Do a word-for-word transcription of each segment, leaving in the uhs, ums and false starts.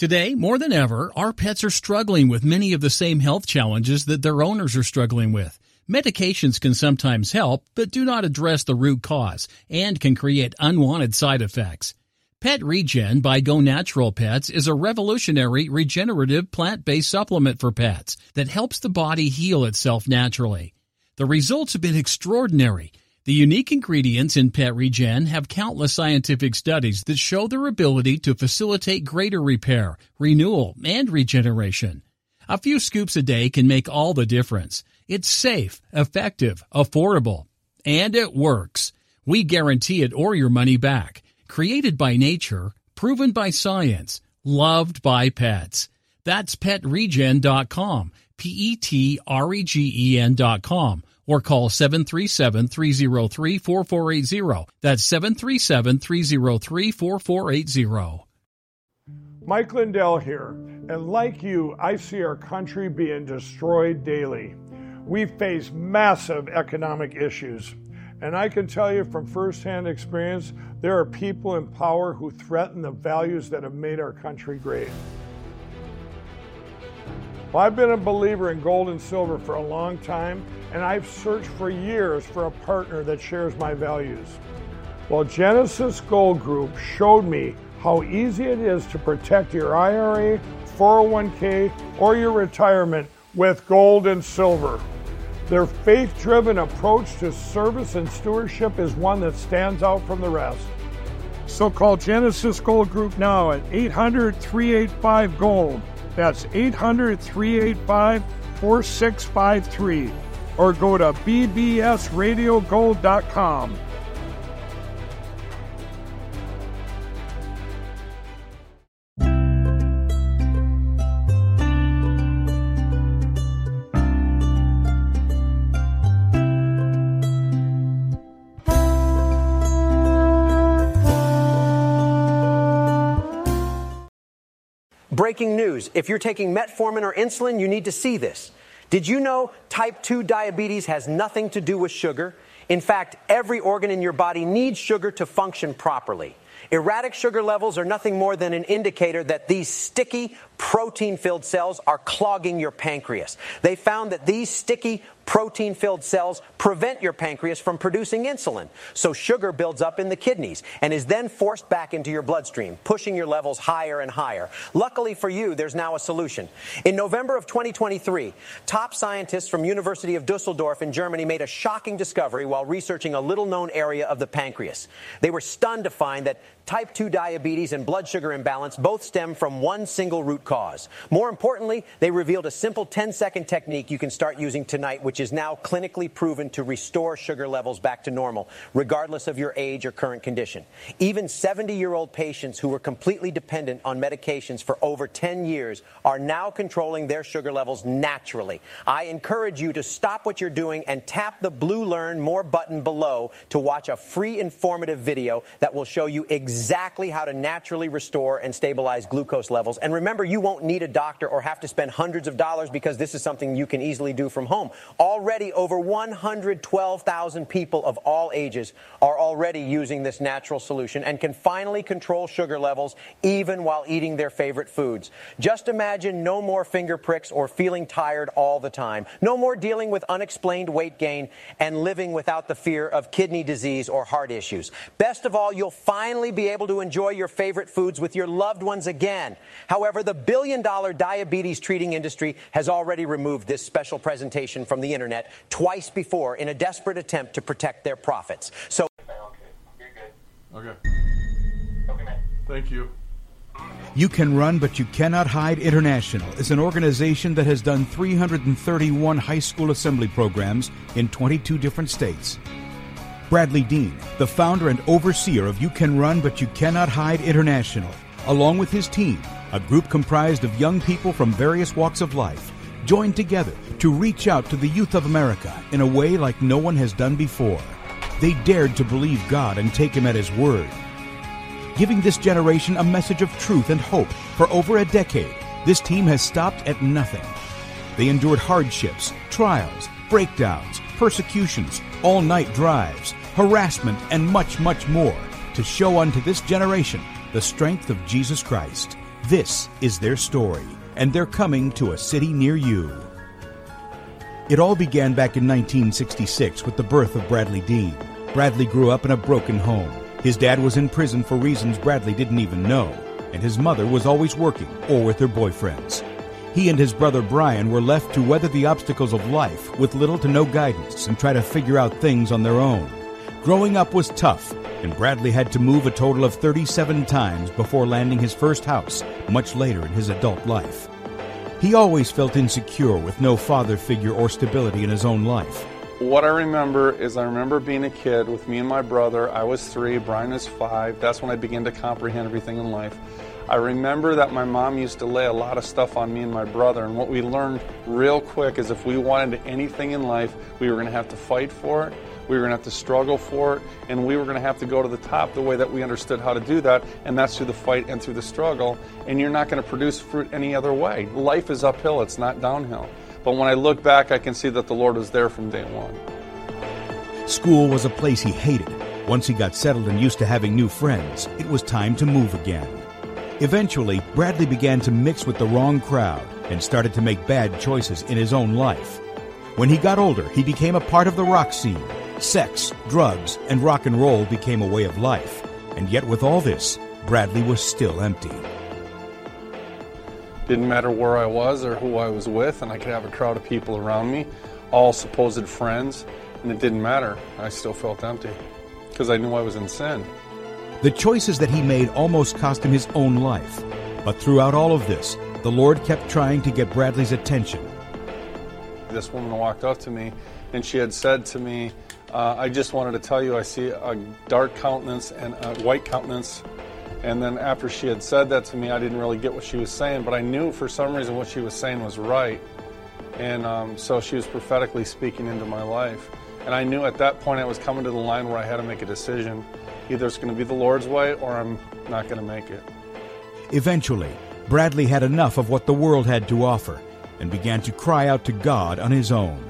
Today, more than ever, our pets are struggling with many of the same health challenges that their owners are struggling with. Medications can sometimes help, but do not address the root cause and can create unwanted side effects. Pet Regen by Go Natural Pets is a revolutionary regenerative plant-based supplement for pets that helps the body heal itself naturally. The results have been extraordinary. The unique ingredients in Pet Regen have countless scientific studies that show their ability to facilitate greater repair, renewal, and regeneration. A few scoops a day can make all the difference. It's safe, effective, affordable, and it works. We guarantee it or your money back. Created by nature, proven by science, loved by pets. That's pet regen dot com, P E T R E G E N dot com, or call seven three seven, three zero three, four four eight zero. That's seven three seven, three zero three, four four eight zero. Mike Lindell here, and like you, I see our country being destroyed daily. We face massive economic issues. And I can tell you from firsthand experience, there are people in power who threaten the values that have made our country great. Well, I've been a believer in gold and silver for a long time, and I've searched for years for a partner that shares my values. Well, Genesis Gold Group showed me how easy it is to protect your I R A, four oh one k, or your retirement with gold and silver. Their faith-driven approach to service and stewardship is one that stands out from the rest. So call Genesis Gold Group now at eight hundred, three eight five, GOLD. That's eight hundred, three eight five, four six five three. Or go to b b s radio gold dot com. Breaking news. If you're taking metformin or insulin, you need to see this. Did you know type two diabetes has nothing to do with sugar? In fact, every organ in your body needs sugar to function properly. Erratic sugar levels are nothing more than an indicator that these sticky, protein-filled cells are clogging your pancreas. They found that these sticky, protein-filled cells prevent your pancreas from producing insulin. So sugar builds up in the kidneys and is then forced back into your bloodstream, pushing your levels higher and higher. Luckily for you, there's now a solution. In November of twenty twenty-three, top scientists from University of Dusseldorf in Germany made a shocking discovery while researching a little-known area of the pancreas. They were stunned to find that type two diabetes and blood sugar imbalance both stem from one single root cause. More importantly, they revealed a simple ten-second technique you can start using tonight, which is now clinically proven to restore sugar levels back to normal, regardless of your age or current condition. Even seventy-year-old patients who were completely dependent on medications for over ten years are now controlling their sugar levels naturally. I encourage you to stop what you're doing and tap the blue Learn More button below to watch a free informative video that will show you exactly how to naturally restore and stabilize glucose levels. And remember, you won't need a doctor or have to spend hundreds of dollars because this is something you can easily do from home. Already over one hundred twelve thousand people of all ages are already using this natural solution and can finally control sugar levels even while eating their favorite foods. Just imagine no more finger pricks or feeling tired all the time. No more dealing with unexplained weight gain and living without the fear of kidney disease or heart issues. Best of all, you'll finally be able to enjoy your favorite foods with your loved ones again. However, the billion-dollar diabetes treating industry has already removed this special presentation from the internet twice before in a desperate attempt to protect their profits. So, okay, you're good. Okay. Okay, man. Thank you. You Can Run But You Cannot Hide International is an organization that has done three hundred thirty-one high school assembly programs in twenty-two different states. Bradley Dean, the founder and overseer of You Can Run But You Cannot Hide International, along with his team, a group comprised of young people from various walks of life, joined together to reach out to the youth of America in a way like no one has done before. They dared to believe God and take Him at His word. Giving this generation a message of truth and hope for over a decade, this team has stopped at nothing. They endured hardships, trials, breakdowns, persecutions, all-night drives, harassment, and much, much more to show unto this generation the strength of Jesus Christ. This is their story, and they're coming to a city near you. It all began back in nineteen sixty-six with the birth of Bradley Dean. Bradley grew up in a broken home. His dad was in prison for reasons Bradley didn't even know, and his mother was always working or with her boyfriends. He and his brother Brian were left to weather the obstacles of life with little to no guidance and try to figure out things on their own. Growing up was tough, and Bradley had to move a total of thirty-seven times before landing his first house much later in his adult life. He always felt insecure with no father figure or stability in his own life. What I remember is I remember being a kid with me and my brother. I was three, Brian was five. That's when I began to comprehend everything in life. I remember that my mom used to lay a lot of stuff on me and my brother, and what we learned real quick is if we wanted anything in life, we were going to have to fight for it, we were going to have to struggle for it, and we were going to have to go to the top the way that we understood how to do that, and that's through the fight and through the struggle, and you're not going to produce fruit any other way. Life is uphill, it's not downhill. But when I look back, I can see that the Lord was there from day one. School was a place he hated. Once he got settled and used to having new friends, it was time to move again. Eventually, Bradley began to mix with the wrong crowd and started to make bad choices in his own life. When he got older, he became a part of the rock scene. Sex, drugs, and rock and roll became a way of life. And yet with all this, Bradley was still empty. Didn't matter where I was or who I was with, and I could have a crowd of people around me, all supposed friends, and it didn't matter. I still felt empty because I knew I was in sin. The choices that he made almost cost him his own life. But throughout all of this, the Lord kept trying to get Bradley's attention. This woman walked up to me, and she had said to me, uh, I just wanted to tell you I see a dark countenance and a white countenance. And then after she had said that to me, I didn't really get what she was saying, but I knew for some reason what she was saying was right. And um, so she was prophetically speaking into my life. And I knew at that point I was coming to the line where I had to make a decision. Either it's going to be the Lord's way or I'm not going to make it. Eventually, Bradley had enough of what the world had to offer and began to cry out to God on his own.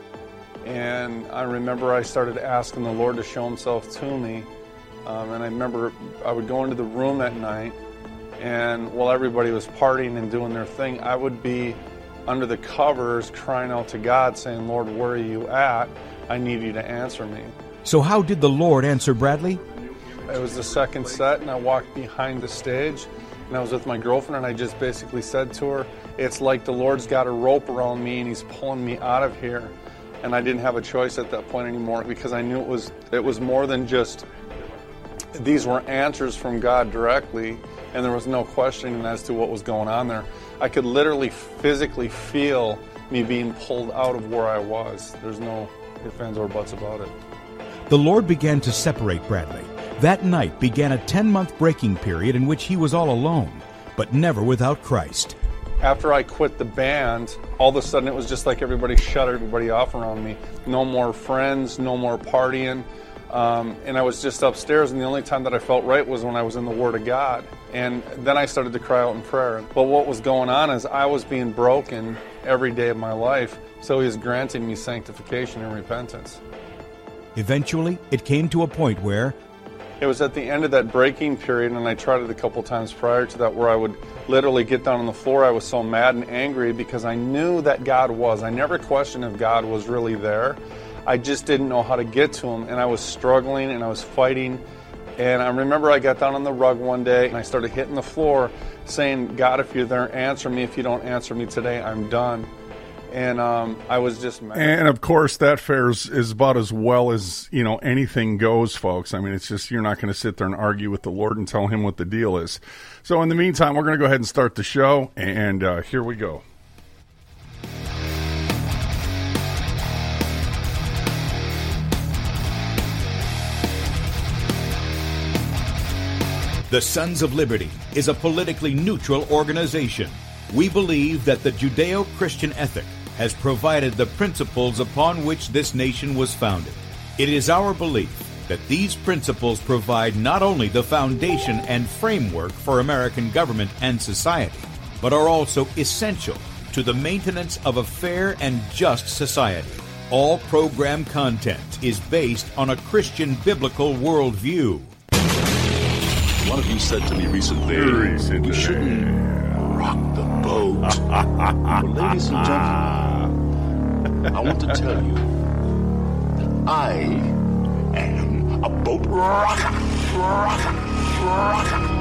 And I remember I started asking the Lord to show himself to me. Um, and I remember I would go into the room at night, and while everybody was partying and doing their thing, I would be under the covers crying out to God saying, Lord, where are you at? I need you to answer me. So how did the Lord answer Bradley? It was the second set, and I walked behind the stage, and I was with my girlfriend, and I just basically said to her, it's like the Lord's got a rope around me, and he's pulling me out of here. And I didn't have a choice at that point anymore because I knew it was it was more than just, these were answers from God directly, and there was no questioning as to what was going on there. I could literally physically feel me being pulled out of where I was. There's no ifs, ands, or buts about it. The Lord began to separate Bradley. That night began a ten-month breaking period in which he was all alone, but never without Christ. After I quit the band, all of a sudden it was just like everybody shut everybody off around me. No more friends, no more partying. Um, and I was just upstairs, and the only time that I felt right was when I was in the Word of God. And then I started to cry out in prayer. But what was going on is I was being broken every day of my life, so He was granting me sanctification and repentance. Eventually, it came to a point where it was at the end of that breaking period, and I tried it a couple times prior to that, where I would literally get down on the floor. I was so mad and angry because I knew that God was. I never questioned if God was really there. I just didn't know how to get to Him, and I was struggling and I was fighting. And I remember I got down on the rug one day and I started hitting the floor saying, God, if you're there, answer me. If you don't answer me today, I'm done. And um, I was just mad. And of course, that fares is about as well as, you know, anything goes, folks. I mean, it's just, you're not going to sit there and argue with the Lord and tell Him what the deal is. So in the meantime, we're going to go ahead and start the show, and uh, here we go. The Sons of Liberty is a politically neutral organization. We believe that the Judeo-Christian ethic has provided the principles upon which this nation was founded. It is our belief that these principles provide not only the foundation and framework for American government and society, but are also essential to the maintenance of a fair and just society. All program content is based on a Christian biblical worldview. One of you said to me recently, Recently. you shouldn't rock the boat. Well, ladies and gentlemen, I want to tell you that I am a boat rocker, rocker, rocker.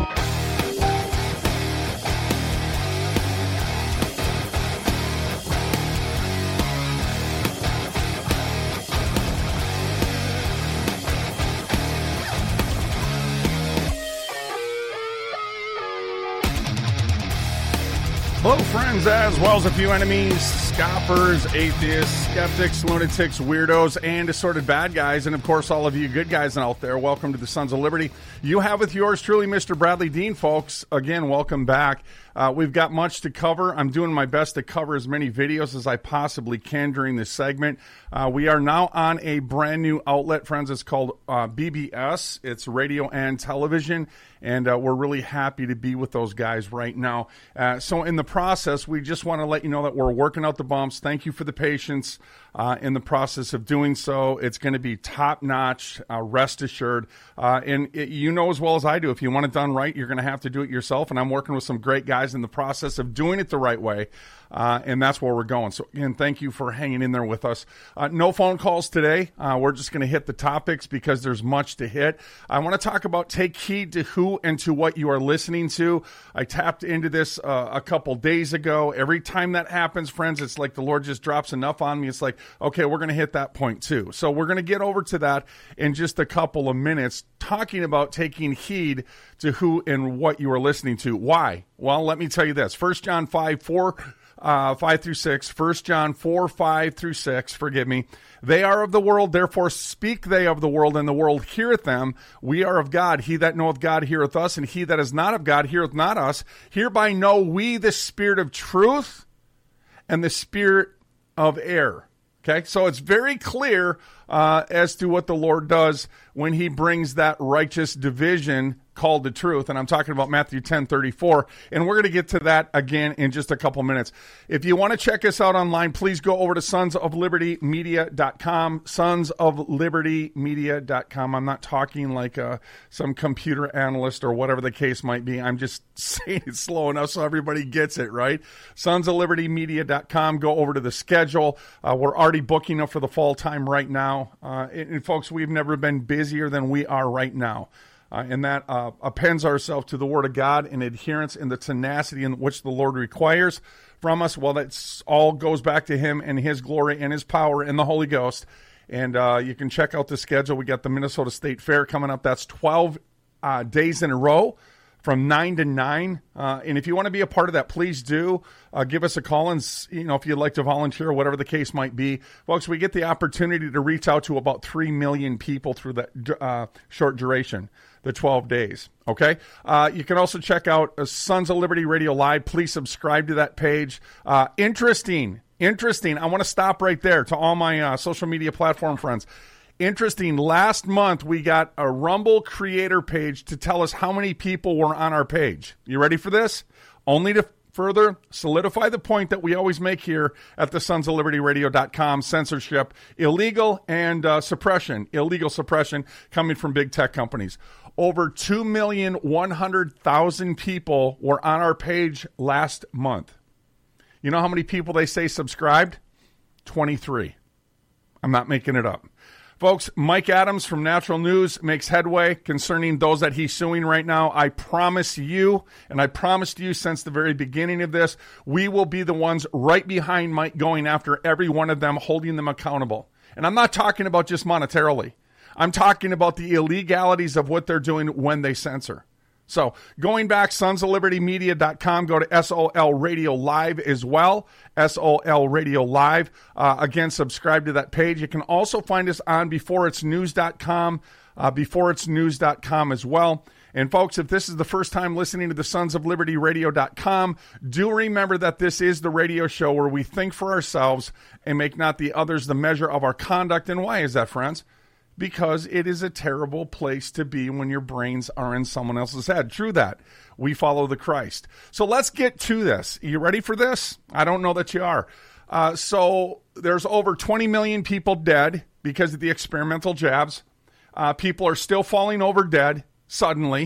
Hello, friends, as well as a few enemies, scoffers, atheists, skeptics, lunatics, weirdos, and assorted bad guys, and of course, all of you good guys out there. Welcome to the Sons of Liberty. You have with yours truly, Mister Bradley Dean, folks. Again, welcome back. Uh, we've got much to cover. I'm doing my best to cover as many videos as I possibly can during this segment. Uh, we are now on a brand new outlet, friends. It's called uh, B B S. It's radio and television, and uh, we're really happy to be with those guys right now. Uh, so in the process, we just want to let you know that we're working out the bumps. Thank you for the patience uh, in the process of doing so. It's going to be top-notch, uh, rest assured. Uh, and it, you know as well as I do, if you want it done right, you're going to have to do it yourself, and I'm working with some great guys in the process of doing it the right way. Uh, and that's where we're going. So, again, thank you for hanging in there with us. Uh, no phone calls today. Uh, we're just going to hit the topics because there's much to hit. I want to talk about take heed to who and to what you are listening to. I tapped into this uh, a couple days ago. Every time that happens, friends, it's like the Lord just drops enough on me. It's like, okay, we're going to hit that point too. So we're going to get over to that in just a couple of minutes, talking about taking heed to who and what you are listening to. Why? Well, let me tell you this. First John five, four... Uh, five through six, First John four, five through six, forgive me. They are of the world, therefore speak they of the world, and the world heareth them. We are of God. He that knoweth God heareth us, and he that is not of God heareth not us. Hereby know we the spirit of truth and the spirit of error. Okay, so it's very clear uh, as to what the Lord does when he brings that righteous division called the truth. And I'm talking about Matthew ten thirty-four. And we're going to get to that again in just a couple minutes. If you want to check us out online, please go over to sons of liberty media dot com. sons of liberty media dot com. I'm not talking like uh, some computer analyst or whatever the case might be. I'm just saying it slow enough so everybody gets it, right? sons of liberty media dot com. Go over to the schedule. Uh, we're already booking up for the fall time right now. Uh, and, and folks, we've never been busier than we are right now. Uh, and that uh, appends ourselves to the Word of God in adherence in the tenacity in which the Lord requires from us. Well, that all goes back to Him and His glory and His power and the Holy Ghost. And uh, you can check out the schedule. We got the Minnesota State Fair coming up. That's twelve uh, days in a row from nine to nine. Uh, and if you want to be a part of that, please do uh, give us a call. And, you know, if you'd like to volunteer or whatever the case might be, folks, we get the opportunity to reach out to about three million people through that uh, short duration. The twelve days, okay? Uh, you can also check out uh, Sons of Liberty Radio Live. Please subscribe to that page. Uh, interesting, interesting. I want to stop right there to all my uh, social media platform friends. Interesting, last month we got a Rumble creator page to tell us how many people were on our page. You ready for this? Only to further solidify the point that we always make here at the sons of liberty radio dot com, censorship, illegal and uh, suppression, illegal suppression coming from big tech companies. Over two million one hundred thousand people were on our page last month. You know how many people they say subscribed? twenty-three. I'm not making it up. Folks, Mike Adams from Natural News makes headway concerning those that he's suing right now. I promise you, and I promised you since the very beginning of this, we will be the ones right behind Mike going after every one of them, holding them accountable. And I'm not talking about just monetarily. I'm talking about the illegalities of what they're doing when they censor. So going back, sons of liberty media dot com, go to S O L Radio Live as well, S O L Radio Live. Uh, again, subscribe to that page. You can also find us on before it's news dot com, uh, before it's news dot com as well. And folks, if this is the first time listening to the sons of liberty radio dot com, do remember that this is the radio show where we think for ourselves and make not the others the measure of our conduct. And why is that, friends? Because it is a terrible place to be when your brains are in someone else's head. True that. We follow the Christ. So let's get to this. Are you ready for this? I don't know that you are. Uh, so there's over twenty million people dead because of the experimental jabs. Uh, people are still falling over dead suddenly.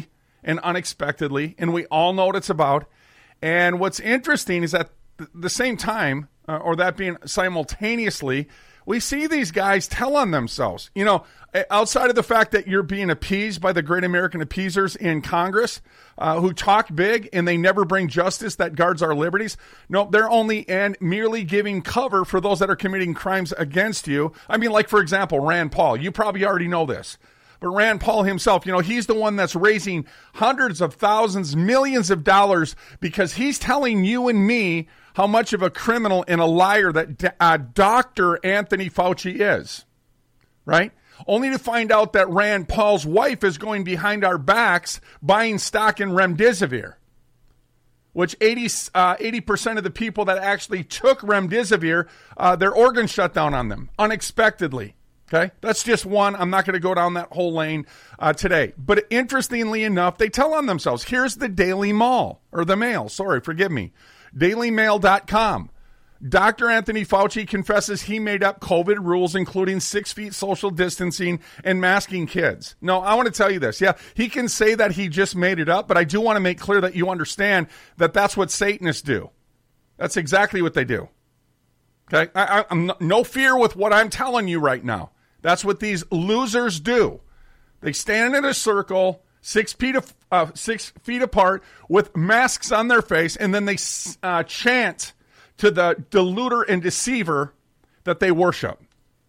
and unexpectedly, and we all know what it's about. And what's interesting is that at the same time, uh, or that being simultaneously, we see these guys tell on themselves. You know, outside of the fact that you're being appeased by the great American appeasers in Congress uh, who talk big and they never bring justice that guards our liberties. No, they're only and merely giving cover for those that are committing crimes against you. I mean, like, for example, Rand Paul. You probably already know this. But Rand Paul himself, you know, he's the one that's raising hundreds of thousands, millions of dollars because he's telling you and me how much of a criminal and a liar that uh, Doctor Anthony Fauci is, right? Only to find out that Rand Paul's wife is going behind our backs buying stock in Remdesivir, which eighty, uh, eighty percent of the people that actually took Remdesivir, uh, their organs shut down on them unexpectedly. Okay, that's just one. I'm not going to go down that whole lane uh, today. But interestingly enough, they tell on themselves. Here's the Daily Mail, or the Mail, sorry, forgive me. Daily Mail dot com. Doctor Anthony Fauci confesses he made up COVID rules, including six feet social distancing and masking kids. No, I want to tell you this. Yeah, he can say that he just made it up, but I do want to make clear that you understand that that's what Satanists do. That's exactly what they do. Okay, I, I, I'm no, no fear with what I'm telling you right now. That's what these losers do. They stand in a circle, six feet of, uh, six feet apart, with masks on their face, and then they uh, chant to the deluder and deceiver that they worship.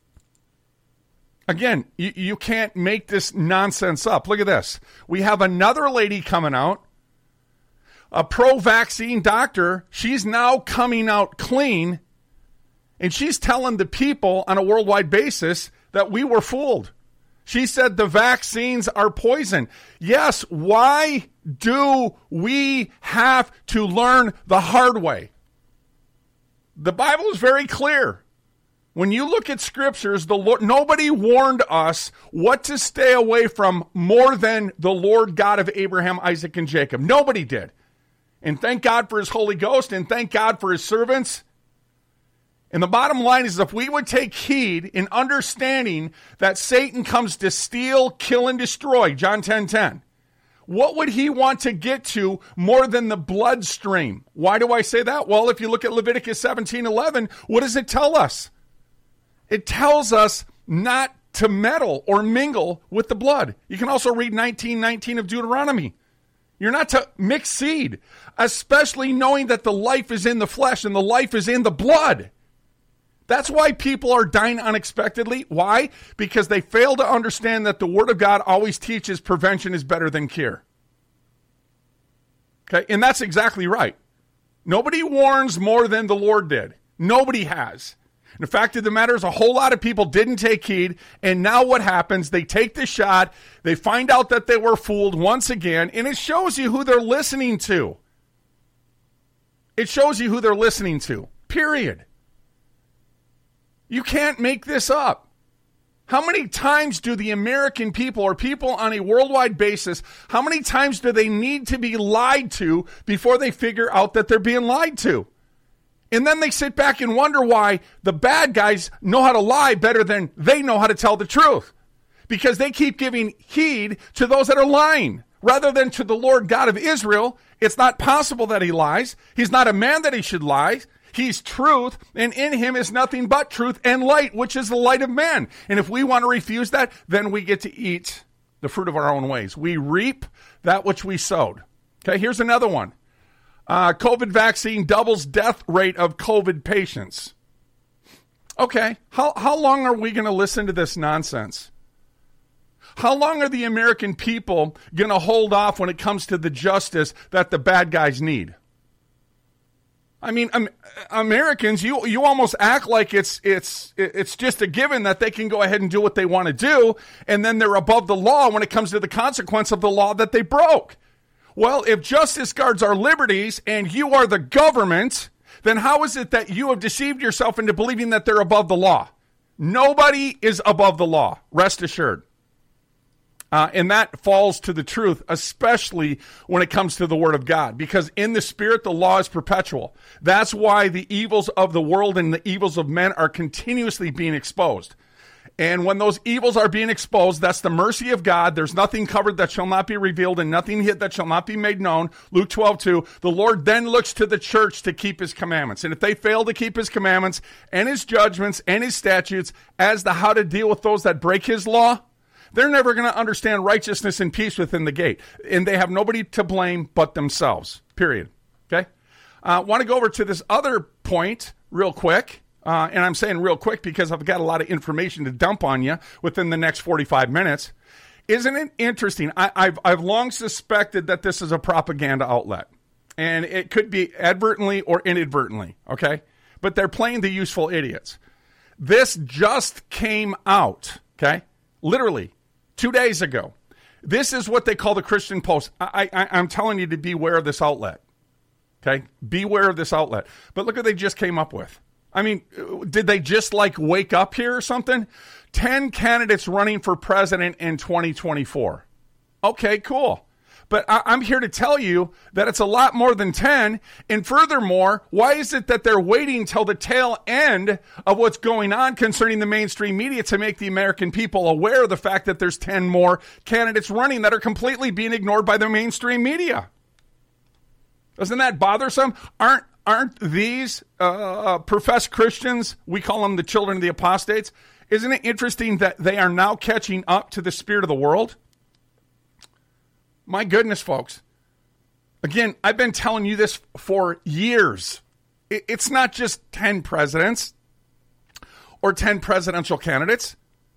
Again, you, you can't make this nonsense up. Look at this. We have another lady coming out, a pro-vaccine doctor. She's now coming out clean, and she's telling the people on a worldwide basis that we were fooled. She said the vaccines are poison. Yes, why do we have to learn the hard way? The Bible is very clear. When you look at scriptures, the Lord, nobody warned us what to stay away from more than the Lord God of Abraham, Isaac, and Jacob. Nobody did. And thank God for his Holy Ghost, and thank God for his servants. And the bottom line is, if we would take heed in understanding that Satan comes to steal, kill, and destroy, John ten ten, what would he want to get to more than the bloodstream? Why do I say that? Well, if you look at Leviticus seventeen eleven, what does it tell us? It tells us not to meddle or mingle with the blood. You can also read nineteen nineteen of Deuteronomy. You're not to mix seed, especially knowing that the life is in the flesh and the life is in the blood. That's why people are dying unexpectedly. Why? Because they fail to understand that the Word of God always teaches prevention is better than cure. Okay, and that's exactly right. Nobody warns more than the Lord did. Nobody has. And the fact of the matter is, a whole lot of people didn't take heed, and now what happens? They take the shot, they find out that they were fooled once again, and it shows you who they're listening to. It shows you who they're listening to, period. You can't make this up. How many times do the American people, or people on a worldwide basis, how many times do they need to be lied to before they figure out that they're being lied to? And then they sit back and wonder why the bad guys know how to lie better than they know how to tell the truth. Because they keep giving heed to those that are lying, rather than to the Lord God of Israel. It's not possible that he lies. He's not a man that he should lie. He's truth, and in him is nothing but truth and light, which is the light of man. And if we want to refuse that, then we get to eat the fruit of our own ways. We reap that which we sowed. Okay, here's another one. Uh, COVID vaccine doubles death rate of COVID patients. Okay, how, how long are we going to listen to this nonsense? How long are the American people going to hold off when it comes to the justice that the bad guys need? I mean, um, Americans, you you almost act like it's it's it's just a given that they can go ahead and do what they want to do, and then they're above the law when it comes to the consequence of the law that they broke. Well, if justice guards our liberties and you are the government, then how is it that you have deceived yourself into believing that they're above the law? Nobody is above the law, rest assured. Uh, and that falls to the truth, especially when it comes to the Word of God, because in the Spirit, the law is perpetual. That's why the evils of the world and the evils of men are continuously being exposed. And when those evils are being exposed, that's the mercy of God. There's nothing covered that shall not be revealed and nothing hid that shall not be made known. Luke twelve two. The Lord then looks to the church to keep his commandments. And if they fail to keep his commandments and his judgments and his statutes as to how to deal with those that break his law, they're never going to understand righteousness and peace within the gate. And they have nobody to blame but themselves. Period. Okay? I uh, want to go over to this other point real quick. Uh, and I'm saying real quick because I've got a lot of information to dump on you within the next forty-five minutes. Isn't it interesting? I, I've, I've long suspected that this is a propaganda outlet. And it could be advertently or inadvertently, okay? But they're playing the useful idiots. This just came out, okay? Literally, two days ago. This is what they call the Christian Post. I, I, I'm telling you to beware of this outlet, okay? Beware of this outlet. But look what they just came up with. I mean, did they just like wake up here or something? ten candidates running for president in twenty twenty-four. Okay, cool. But I- I'm here to tell you that it's a lot more than ten. And furthermore, why is it that they're waiting till the tail end of what's going on concerning the mainstream media to make the American people aware of the fact that there's ten more candidates running that are completely being ignored by the mainstream media? Doesn't that bothersome? Aren't Aren't these uh, professed Christians, we call them the children of the apostates, isn't it interesting that they are now catching up to the spirit of the world? My goodness, folks. Again, I've been telling you this for years. It's not just ten presidents or ten presidential candidates.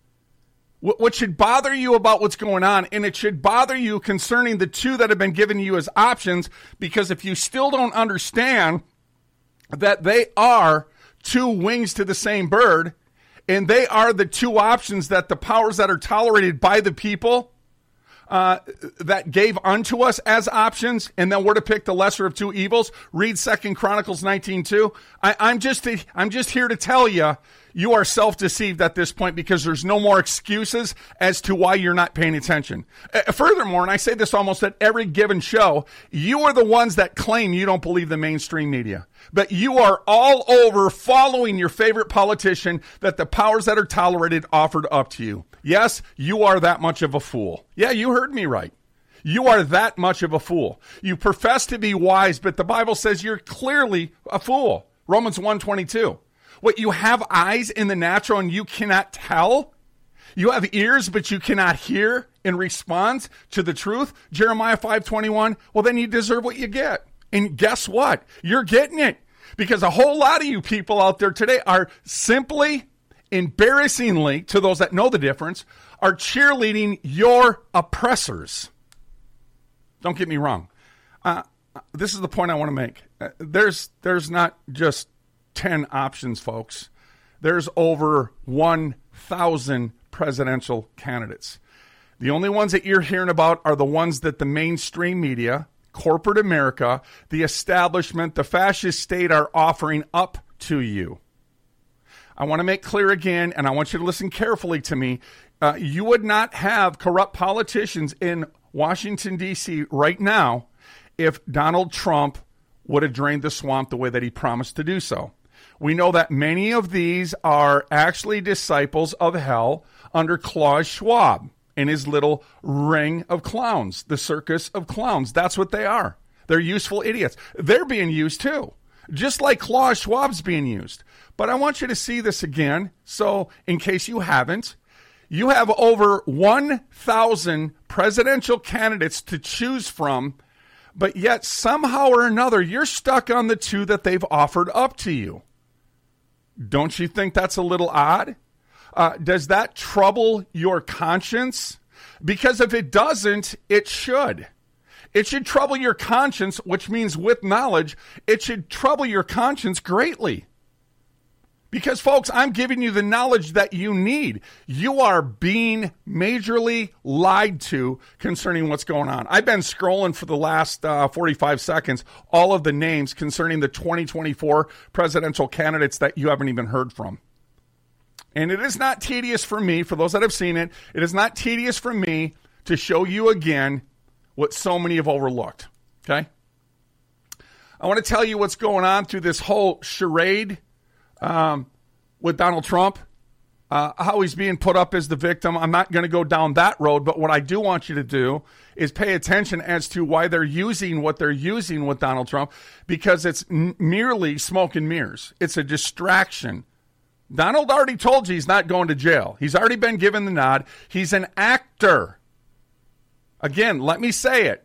What should bother you about what's going on, and it should bother you concerning the two that have been given you as options, because if you still don't understand that they are two wings to the same bird, and they are the two options that the powers that are tolerated by the people uh, that gave unto us as options, and then we're to pick the lesser of two evils. Read Second Chronicles nineteen two. I, I'm just I'm just here to tell you, you are self-deceived at this point, because there's no more excuses as to why you're not paying attention. Uh, furthermore, and I say this almost at every given show, you are the ones that claim you don't believe the mainstream media. But you are all over following your favorite politician that the powers that are tolerated offered up to you. Yes, you are that much of a fool. Yeah, you heard me right. You are that much of a fool. You profess to be wise, but the Bible says you're clearly a fool. Romans one twenty-two. What, you have eyes in the natural and you cannot tell? You have ears, but you cannot hear in response to the truth? Jeremiah five twenty-one. Well, then you deserve what you get. And guess what? You're getting it. Because a whole lot of you people out there today are simply, embarrassingly, to those that know the difference, are cheerleading your oppressors. Don't get me wrong. Uh, this is the point I want to make. Uh, there's there's not just ten options, folks. There's over one thousand presidential candidates. The only ones that you're hearing about are the ones that the mainstream media, corporate America, the establishment, the fascist state are offering up to you. I want to make clear again, and I want you to listen carefully to me. Uh, you would not have corrupt politicians in Washington, D C right now if Donald Trump would have drained the swamp the way that he promised to do so. We know that many of these are actually disciples of hell under Klaus Schwab and his little ring of clowns, the circus of clowns. That's what they are. They're useful idiots. They're being used too, just like Klaus Schwab's being used. But I want you to see this again. So in case you haven't, you have over one thousand presidential candidates to choose from, but yet somehow or another, you're stuck on the two that they've offered up to you. Don't you think that's a little odd? Uh, does that trouble your conscience? Because if it doesn't, it should. It should trouble your conscience, which means with knowledge, it should trouble your conscience greatly. Because, folks, I'm giving you the knowledge that you need. You are being majorly lied to concerning what's going on. I've been scrolling for the last uh, forty-five seconds, all of the names concerning the twenty twenty-four presidential candidates that you haven't even heard from. And it is not tedious for me, for those that have seen it, it is not tedious for me to show you again what so many have overlooked. Okay? I want to tell you what's going on through this whole charade Um, with Donald Trump. uh, how he's being put up as the victim. I'm not going to go down that road, but what I do want you to do is pay attention as to why they're using what they're using with Donald Trump, because it's n- merely smoke and mirrors. It's a distraction. Donald already told you he's not going to jail. He's already been given the nod. He's an actor. Again, let me say it.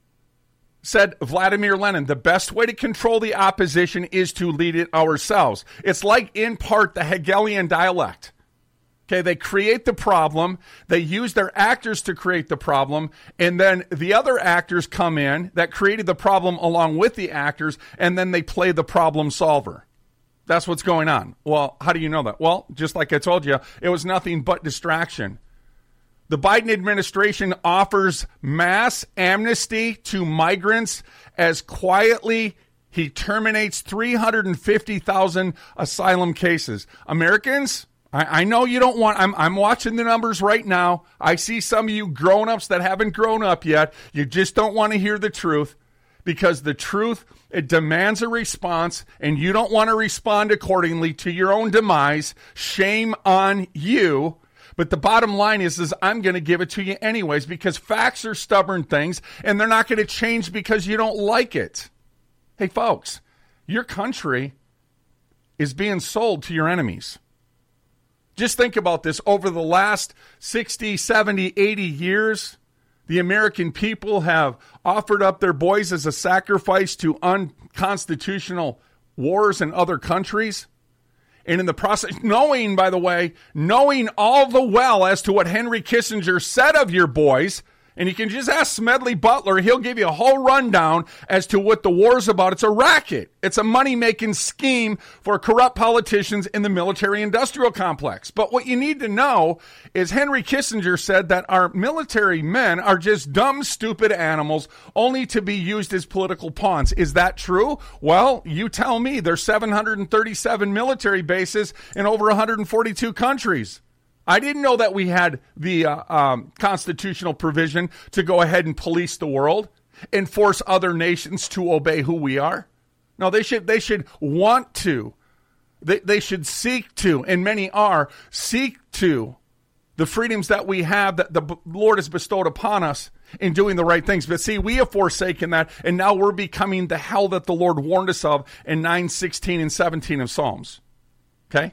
Said Vladimir Lenin, the best way to control the opposition is to lead it ourselves. It's like, in part, the Hegelian dialect. Okay, they create the problem, they use their actors to create the problem, and then the other actors come in that created the problem along with the actors, and then they play the problem solver. That's what's going on. Well, how do you know that? Well, just like I told you, it was nothing but distraction. The Biden administration offers mass amnesty to migrants as quietly he terminates three hundred fifty thousand asylum cases. Americans, I, I know you don't want, I'm, I'm watching the numbers right now. I see some of you grown-ups that haven't grown up yet. You just don't want to hear the truth, because the truth, it demands a response, and you don't want to respond accordingly to your own demise. Shame on you. But the bottom line is, is I'm going to give it to you anyways, because facts are stubborn things, and they're not going to change because you don't like it. Hey, folks, your country is being sold to your enemies. Just think about this. Over the last sixty, seventy, eighty years, the American people have offered up their boys as a sacrifice to unconstitutional wars in other countries. And in the process, knowing, by the way, knowing all the well as to what Henry Kissinger said of your boys, and you can just ask Smedley Butler, he'll give you a whole rundown as to what the war's about. It's a racket. It's a money-making scheme for corrupt politicians in the military-industrial complex. But what you need to know is Henry Kissinger said that our military men are just dumb, stupid animals only to be used as political pawns. Is that true? Well, you tell me. There's seven hundred thirty-seven military bases in over one hundred forty-two countries. I didn't know that we had the uh, um, constitutional provision to go ahead and police the world and force other nations to obey who we are. No, they should they should want to. They, they should seek to, and many are, seek to the freedoms that we have that the Lord has bestowed upon us in doing the right things. But see, we have forsaken that, and now we're becoming the hell that the Lord warned us of in nine, sixteen, and seventeen of Psalms. Okay?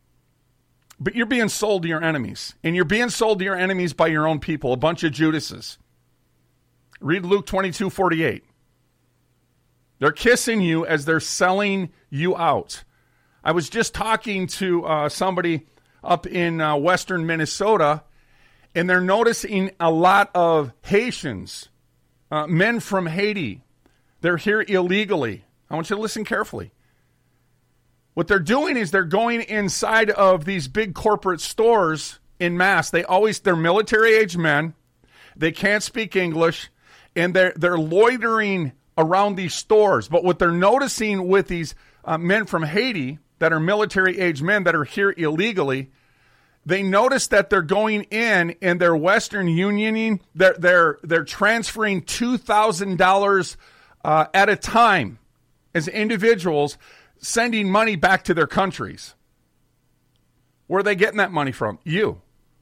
But you're being sold to your enemies. And you're being sold to your enemies by your own people, a bunch of Judases. Read Luke twenty-two forty-eight. They're kissing you as they're selling you out. I was just talking to uh, somebody up in uh, western Minnesota, and they're noticing a lot of Haitians, uh, men from Haiti. They're here illegally. I want you to listen carefully. What they're doing is they're going inside of these big corporate stores in mass. They always, they're military-age men. They can't speak English, and they're, they're loitering around these stores. But what they're noticing with these uh, men from Haiti that are military-age men that are here illegally, they notice that they're going in and they're Western Unioning. They're, they're, they're transferring two thousand dollars uh, at a time as individuals, sending money back to their countries. Where are they getting that money from? You.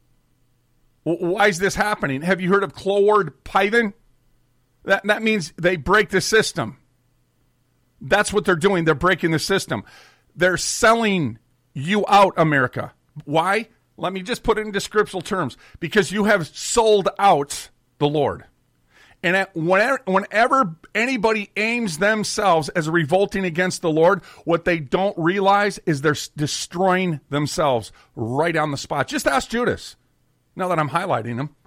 Why is this happening? Have you heard of Cloward Python? That, that means they break the system. That's what they're doing. They're breaking the system. They're selling you out, America. Why? Let me just put it in descriptive terms. Because you have sold out the Lord. And at whenever, whenever anybody aims themselves as revolting against the Lord, what they don't realize is they're destroying themselves right on the spot. Just ask Judas, now that I'm highlighting him.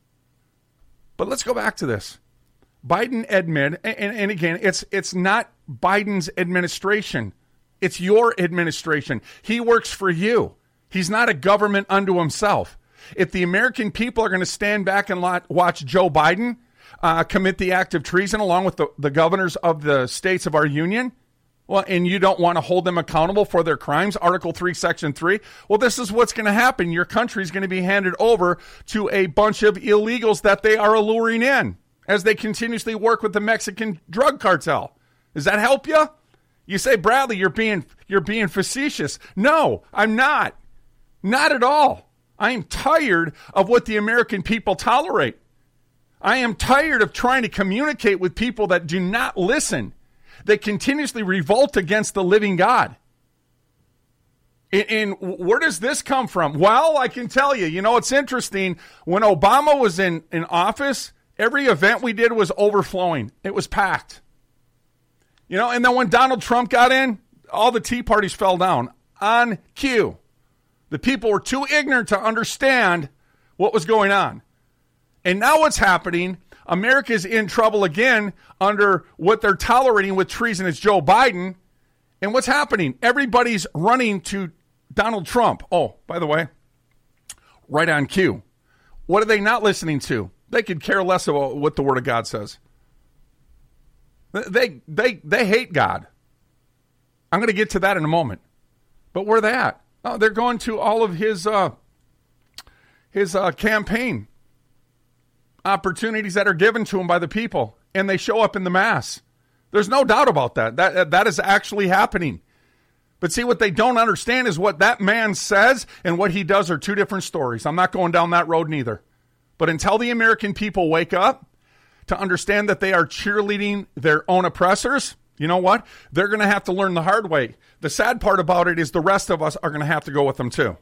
But let's go back to this. Biden admit, and, and again, it's it's not Biden's administration. It's your administration. He works for you. He's not a government unto himself. If the American people are going to stand back and watch Joe Biden Uh, commit the act of treason along with the, the governors of the states of our union, well, and you don't want to hold them accountable for their crimes, Article three, Section three, well, this is what's going to happen. Your country is going to be handed over to a bunch of illegals that they are alluring in as they continuously work with the Mexican drug cartel. Does that help you? You say, Bradley, you're being you're being facetious. No, I'm not. Not at all. I am tired of what the American people tolerate. I am tired of trying to communicate with people that do not listen, that continuously revolt against the living God. And, and where does this come from? Well, I can tell you, you know, it's interesting. When Obama was in, in office, every event we did was overflowing. It was packed. You know, and then when Donald Trump got in, all the tea parties fell down on cue. The people were too ignorant to understand what was going on. And now what's happening, America's in trouble again under what they're tolerating with treason is Joe Biden. And what's happening? Everybody's running to Donald Trump. Oh, by the way, right on cue. What are they not listening to? They could care less about what the Word of God says. They they they hate God. I'm going to get to that in a moment. But where are they at? Oh, they're going to all of his uh, his uh, campaign opportunities that are given to him by the people, and they show up in the mass. There's no doubt about that. That that is actually happening. But see, what they don't understand is what that man says and what he does are two different stories. I'm not going down that road neither. But until the American people wake up to understand that they are cheerleading their own oppressors, you know what? They're going to have to learn the hard way. The sad part about it is the rest of us are going to have to go with them too.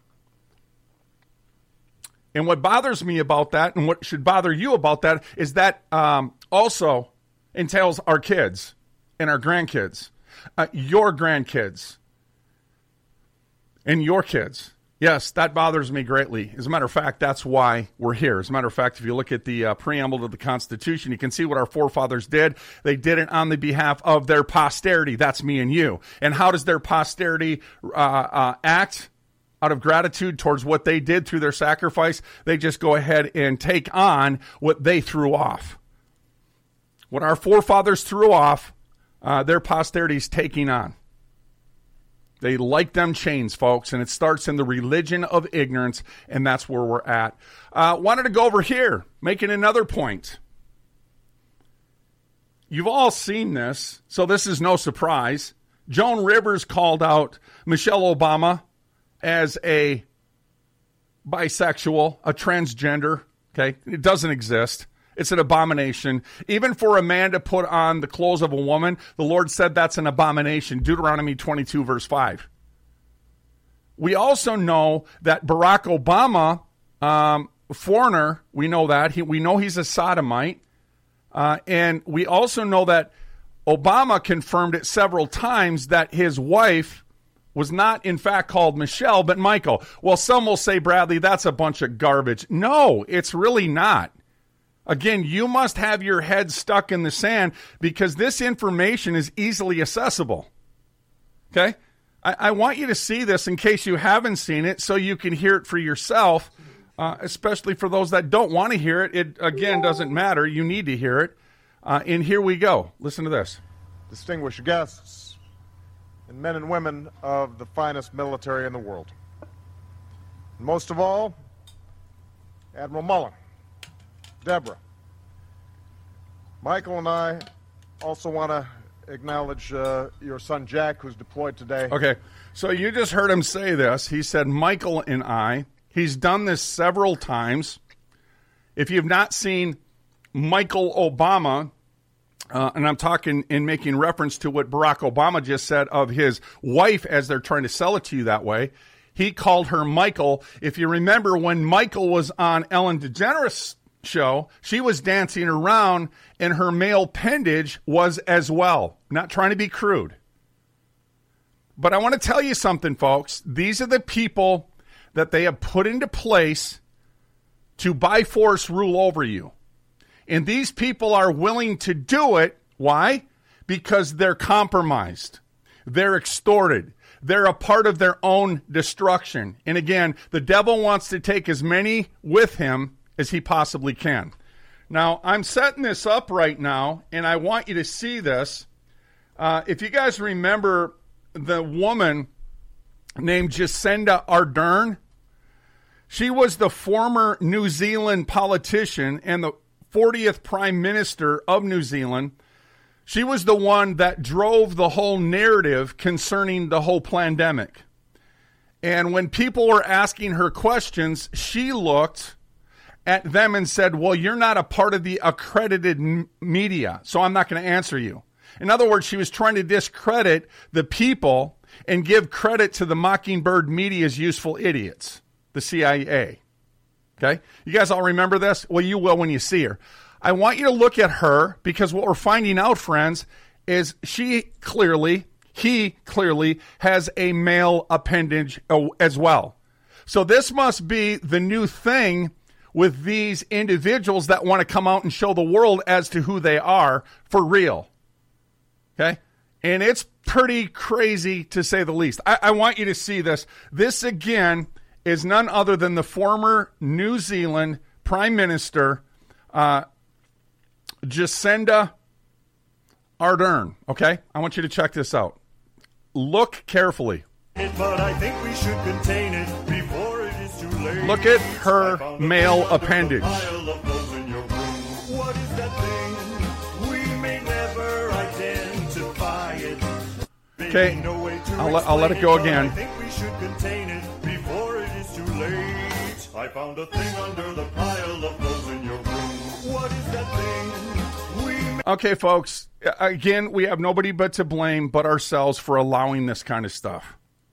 And what bothers me about that, and what should bother you about that, is that um, also entails our kids and our grandkids, uh, your grandkids, and your kids. Yes, that bothers me greatly. As a matter of fact, that's why we're here. As a matter of fact, if you look at the uh, preamble to the Constitution, you can see what our forefathers did. They did it on the behalf of their posterity. That's me and you. And how does their posterity uh, uh, act? Out of gratitude towards what they did through their sacrifice, they just go ahead and take on what they threw off. What our forefathers threw off, uh, their posterity is taking on. They like them chains, folks, and it starts in the religion of ignorance, and that's where we're at. Uh, wanted to go over here, making another point. You've all seen this, so this is no surprise. Joan Rivers called out Michelle Obama as a bisexual, a transgender, okay? It doesn't exist. It's an abomination. Even for a man to put on the clothes of a woman, the Lord said that's an abomination. Deuteronomy twenty-two, verse five. We also know that Barack Obama, um, foreigner, we know that. He, we know he's a sodomite. Uh, and we also know that Obama confirmed it several times that his wife was not, in fact, called Michelle, but Michael. Well, some will say, Bradley, that's a bunch of garbage. No, it's really not. Again, you must have your head stuck in the sand because this information is easily accessible. Okay? I, I want you to see this in case you haven't seen it so you can hear it for yourself, uh, especially for those that don't want to hear it. It, again, doesn't matter. You need to hear it. Uh, and here we go. Listen to this. Distinguished guests, and men and women of the finest military in the world. And most of all, Admiral Mullen, Deborah. Michael and I also want to acknowledge uh, your son Jack, who's deployed today. Okay, so you just heard him say this. He said, Michael and I. He's done this several times. If you've not seen Michael Obama, Uh, and I'm talking in making reference to what Barack Obama just said of his wife as they're trying to sell it to you that way. He called her Michael. If you remember when Michael was on Ellen DeGeneres' show, she was dancing around and her male appendage was as well. Not trying to be crude. But I want to tell you something, folks. These are the people that they have put into place to by force rule over you. And these people are willing to do it. Why? Because they're compromised. They're extorted. They're a part of their own destruction. And again, the devil wants to take as many with him as he possibly can. Now, I'm setting this up right now, and I want you to see this. Uh, if you guys remember the woman named Jacinda Ardern, she was the former New Zealand politician and the fortieth Prime Minister of New Zealand. She was the one that drove the whole narrative concerning the whole pandemic. And when people were asking her questions, she looked at them and said, well, you're not a part of the accredited m- media, so I'm not going to answer you. In other words, she was trying to discredit the people and give credit to the Mockingbird media's useful idiots, the C I A. Okay? You guys all remember this? Well, you will when you see her. I want you to look at her, because what we're finding out, friends, is she clearly, he clearly has a male appendage as well. So this must be the new thing with these individuals that want to come out and show the world as to who they are for real. Okay? And it's pretty crazy, to say the least. I, I want you to see this. This, again, is none other than the former New Zealand Prime Minister, uh, Jacinda Ardern. Okay? I want you to check this out. Look carefully. But I think we should contain it before it is too late. Look at her male appendage. What is that thing? We may never identify it. Okay, no way to I'll let, I'll let it go again. I think we should contain it before it is too late. I found a thing under the pile of clothes in your room. What is that thing? We may- Okay, folks, again, we have nobody but to blame but ourselves for allowing this kind of stuff.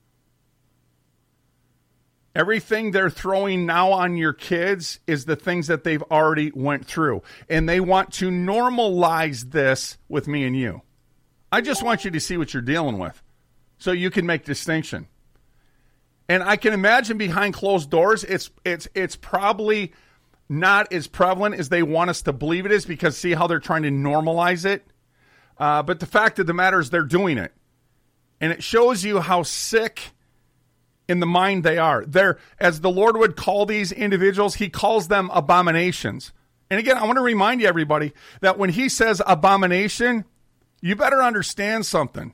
Everything they're throwing now on your kids is the things that they've already went through. And they want to normalize this with me and you. I just want you to see what you're dealing with so you can make distinction. And I can imagine behind closed doors, it's it's it's probably not as prevalent as they want us to believe it is, because see how they're trying to normalize it? Uh, but the fact of the matter is they're doing it. And it shows you how sick in the mind they are. They're, as the Lord would call these individuals, he calls them abominations. And again, I want to remind you, everybody, that when he says abomination, you better understand something.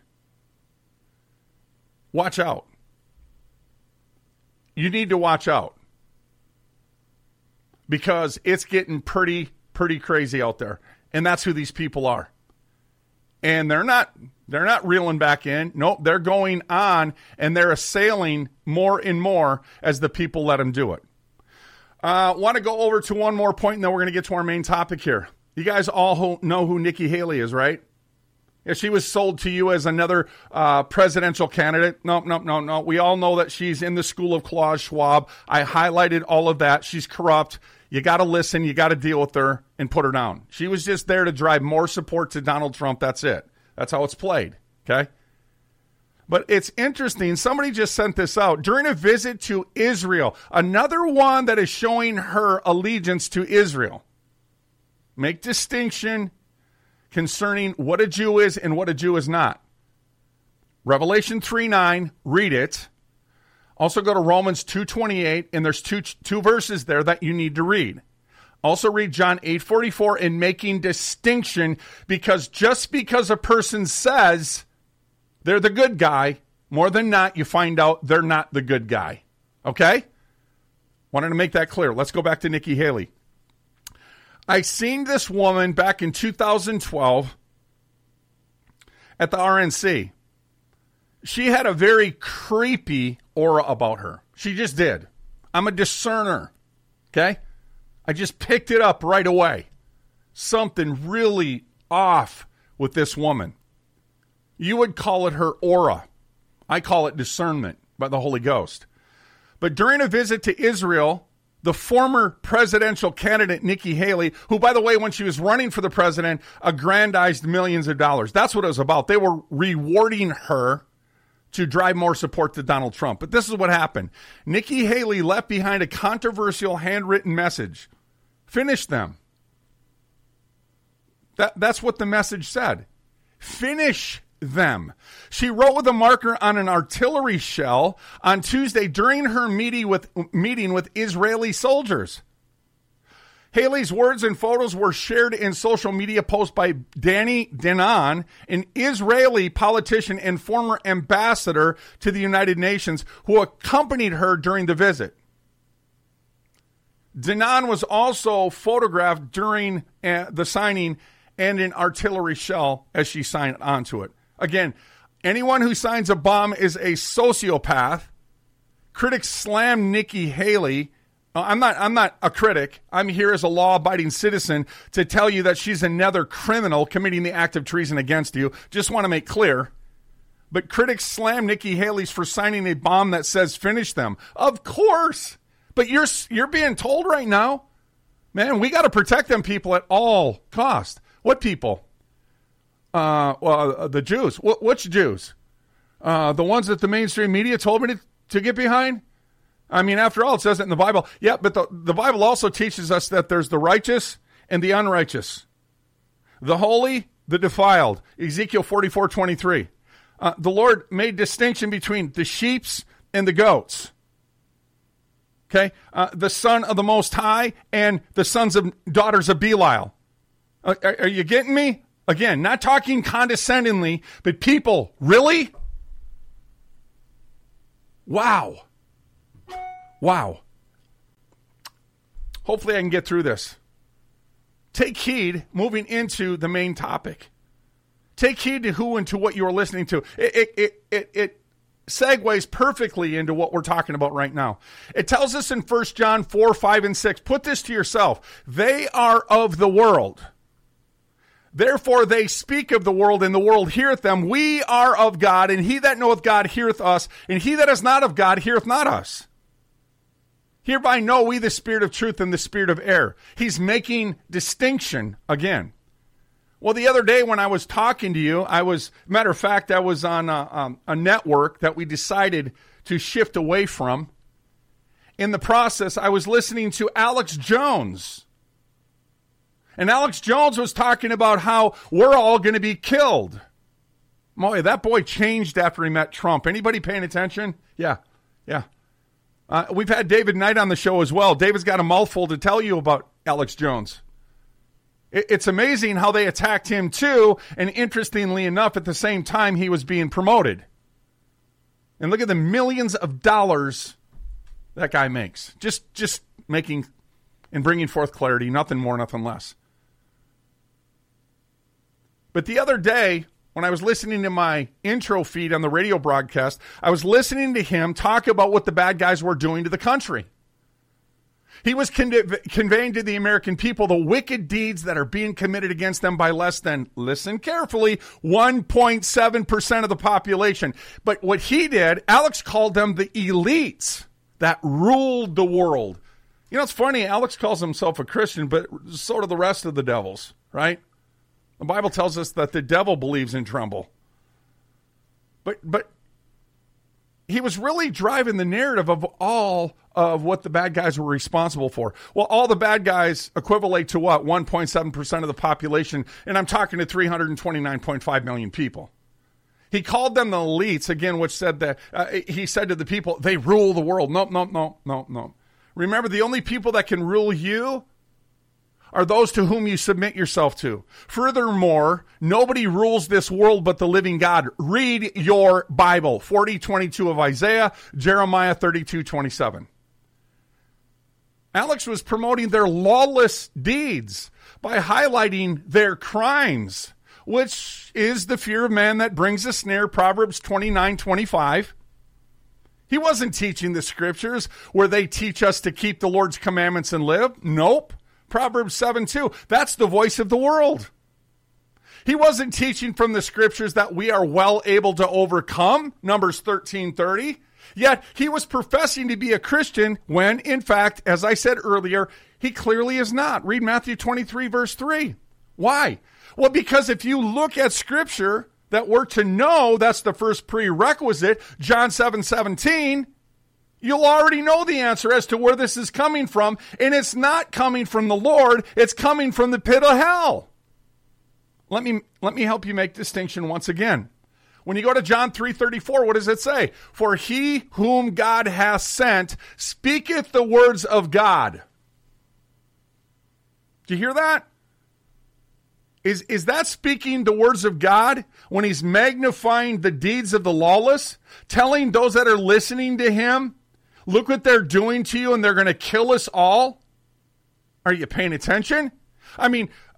Watch out. You need to watch out. Because it's getting pretty, pretty crazy out there. And that's who these people are. And they're not they're not reeling back in. Nope, they're going on, and they're assailing more and more as the people let them do it. I uh, want to go over to one more point, and then we're going to get to our main topic here. You guys all ho- know who Nikki Haley is, right? Yeah, she was sold to you as another uh, presidential candidate. No, no, no, no. We all know that she's in the school of Klaus Schwab. I highlighted all of that. She's corrupt. You got to listen. You got to deal with her and put her down. She was just there to drive more support to Donald Trump. That's it. That's how it's played. Okay? But it's interesting. Somebody just sent this out. During a visit to Israel, another one that is showing her allegiance to Israel. Make distinction concerning what a Jew is and what a Jew is not. Revelation three nine, read it. Also go to Romans two twenty-eight, and there's two, two verses there that you need to read. Also read John eight forty-four in making distinction, because just because a person says they're the good guy, more than not, you find out they're not the good guy. Okay? Wanted to make that clear. Let's go back to Nikki Haley. I seen this woman back in two thousand twelve at the R N C. She had a very creepy aura about her. She just did. I'm a discerner. Okay? I just picked it up right away. Something really off with this woman. You would call it her aura. I call it discernment by the Holy Ghost. But during a visit to Israel, the former presidential candidate, Nikki Haley, who, by the way, when she was running for the president, aggrandized millions of dollars. That's what it was about. They were rewarding her to drive more support to Donald Trump. But this is what happened. Nikki Haley left behind a controversial handwritten message. Finish them. That, that's what the message said. Finish them. She wrote with a marker on an artillery shell on Tuesday during her meeting with, meeting with Israeli soldiers. Haley's words and photos were shared in social media posts by Danny Danon, an Israeli politician and former ambassador to the United Nations, who accompanied her during the visit. Danon was also photographed during uh, the signing and an artillery shell as she signed onto it. Again, anyone who signs a bomb is a sociopath, Critics slam Nikki Haley. Uh, I'm not I'm not a critic. I'm here as a law-abiding citizen to tell you that she's another criminal committing the act of treason against you. Just want to make clear. But critics slam Nikki Haley's for signing a bomb that says finish them. Of course. But you're you're being told right now, man, we got to protect them people at all cost. What people? Uh, well, the Jews. Wh- which Jews? Uh, the ones that the mainstream media told me to, to get behind? I mean, after all, it says it in the Bible. Yeah, but the, the Bible also teaches us that there's the righteous and the unrighteous. The holy, the defiled. Ezekiel forty-four twenty-three. Uh, the Lord made distinction between the sheeps and the goats. Okay? Uh, the son of the Most High and the sons of daughters of Belial. Uh, are, are you getting me? Again, not talking condescendingly, but people, really? Wow. Wow. Hopefully I can get through this. Take heed moving into the main topic. Take heed to who and to what you are listening to. It, it, it, it, it segues perfectly into what we're talking about right now. It tells us in First John four, five, and six, put this to yourself. They are of the world. Therefore they speak of the world, and the world heareth them. We are of God, and he that knoweth God heareth us, and he that is not of God heareth not us. Hereby know we the spirit of truth and the spirit of error. He's making distinction again. Well, the other day when I was talking to you, I was, matter of fact, I was on a, um, a network that we decided to shift away from. In the process, I was listening to Alex Jones. And Alex Jones was talking about how we're all going to be killed. Boy, that boy changed after he met Trump. Anybody paying attention? Yeah, yeah. Uh, we've had David Knight on the show as well. David's got a mouthful to tell you about Alex Jones. It, it's amazing how they attacked him too, and interestingly enough, at the same time, he was being promoted. And look at the millions of dollars that guy makes. Just, just making and bringing forth clarity, nothing more, nothing less. But the other day, when I was listening to my intro feed on the radio broadcast, I was listening to him talk about what the bad guys were doing to the country. He was con- conveying to the American people the wicked deeds that are being committed against them by less than, listen carefully, one point seven percent of the population. But what he did, Alex called them the elites that ruled the world. You know, it's funny, Alex calls himself a Christian, but so do the rest of the devils, right? The Bible tells us that the devil believes and tremble. But but he was really driving the narrative of all of what the bad guys were responsible for. Well, all the bad guys equivalent to what? one point seven percent of the population, and I'm talking to three hundred twenty-nine point five million people. He called them the elites, again, which said that, uh, he said to the people, they rule the world. No, no, no, no, no. Remember, the only people that can rule you are those to whom you submit yourself to. Furthermore, nobody rules this world but the living God. Read your Bible. forty twenty-two of Isaiah, Jeremiah thirty-two twenty-seven. Alex was promoting their lawless deeds by highlighting their crimes, which is the fear of man that brings a snare, Proverbs twenty-nine twenty-five. He wasn't teaching the scriptures where they teach us to keep the Lord's commandments and live. Nope. Proverbs seven two, that's the voice of the world. He wasn't teaching from the scriptures that we are well able to overcome, Numbers thirteen thirty. Yet he was professing to be a Christian when, in fact, as I said earlier, he clearly is not. Read Matthew twenty-three, verse three. Why? Well, because if you look at scripture that we're to know, that's the first prerequisite, John seven seventeen, you'll already know the answer as to where this is coming from, and it's not coming from the Lord, it's coming from the pit of hell. Let me let me help you make distinction once again. When you go to John three thirty-four, what does it say? For he whom God hath sent speaketh the words of God. Do you hear that? Is, is that speaking the words of God when he's magnifying the deeds of the lawless, telling those that are listening to him, look what they're doing to you and they're going to kill us all? Are you paying attention? I mean,